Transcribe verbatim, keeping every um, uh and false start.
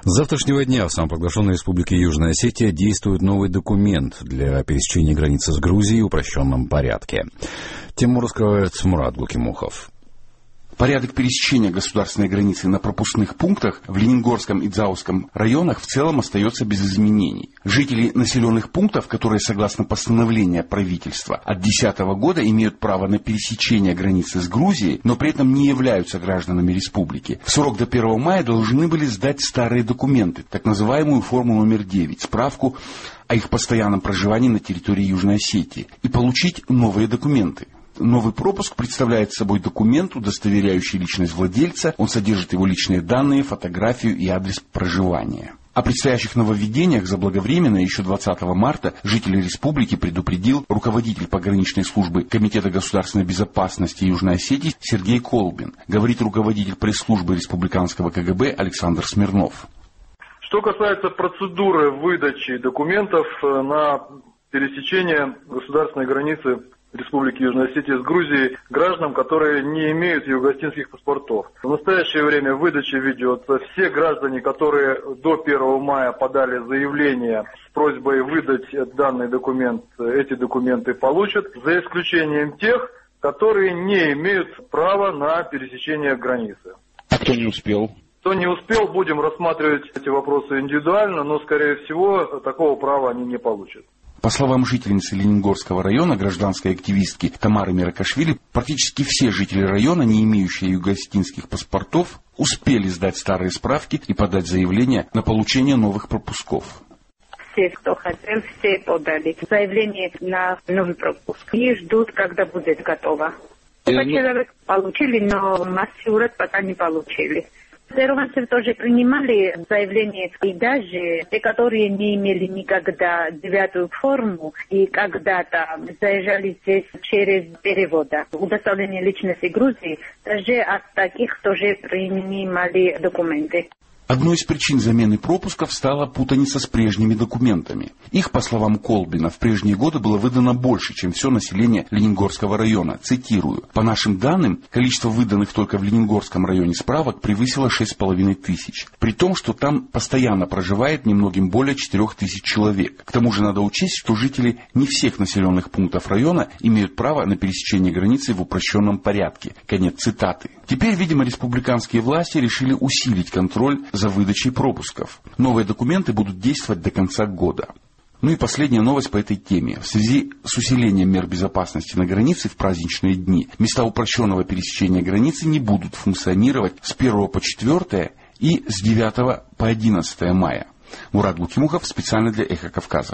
С завтрашнего дня в самопровозглашенной республике Южная Осетия действует новый документ для пересечения границы с Грузией в упрощенном порядке. Тему раскрывает Мурат Гукимухов. Порядок пересечения государственной границы на пропускных пунктах в Лениногорском и Дзауском районах в целом остается без изменений. Жители населенных пунктов, которые, согласно постановлению правительства, от две тысячи десятого года имеют право на пересечение границы с Грузией, но при этом не являются гражданами республики, в срок до первого мая должны были сдать старые документы, так называемую форму номер девять, справку о их постоянном проживании на территории Южной Осетии, и получить новые документы. Новый пропуск представляет собой документ, удостоверяющий личность владельца. Он содержит его личные данные, фотографию и адрес проживания. О предстоящих нововведениях заблаговременно еще двадцатого марта жителей республики предупредил руководитель пограничной службы Комитета государственной безопасности Южной Осетии Сергей Колбин, говорит руководитель пресс-службы республиканского ка гэ бэ Александр Смирнов. Что касается процедуры выдачи документов на пересечение государственной границы Республики Южная Осетия с Грузией гражданам, которые не имеют югоостинских паспортов. В настоящее время выдача ведется. Все граждане, которые до первого мая подали заявление с просьбой выдать данный документ, эти документы получат, за исключением тех, которые не имеют права на пересечение границы. А кто не успел? Кто не успел, будем рассматривать эти вопросы индивидуально, но, скорее всего, такого права они не получат. По словам жительницы Лениногорского района, гражданской активистки Тамары Миракашвили, практически все жители района, не имеющие югоостинских паспортов, успели сдать старые справки и подать заявление на получение новых пропусков. Все, кто хотел, все подали заявление на новый пропуск. И ждут, когда будет готово. Сколько человек получили, но массу пока не получили. Ирландцы тоже принимали заявления, и даже те, которые не имели никогда девятую форму, и когда-то заезжали здесь через перевода, удостоверение личности Грузии, даже от таких тоже принимали документы. Одной из причин замены пропусков стала путаница с прежними документами. Их, по словам Колбина, в прежние годы было выдано больше, чем все население Лениногорского района. Цитирую. По нашим данным, количество выданных только в Лениногорском районе справок превысило шесть с половиной тысяч. При том, что там постоянно проживает немногим более четырех тысяч человек. К тому же надо учесть, что жители не всех населенных пунктов района имеют право на пересечение границы в упрощенном порядке. Конец цитаты. Теперь, видимо, республиканские власти решили усилить контроль за выдачей пропусков. Новые документы будут действовать до конца года. Ну и последняя новость по этой теме. В связи с усилением мер безопасности на границе в праздничные дни места упрощенного пересечения границы не будут функционировать с первого по четвёртое и с девятого по одиннадцатое мая. Мурат Гукимухов специально для Эхо Кавказа.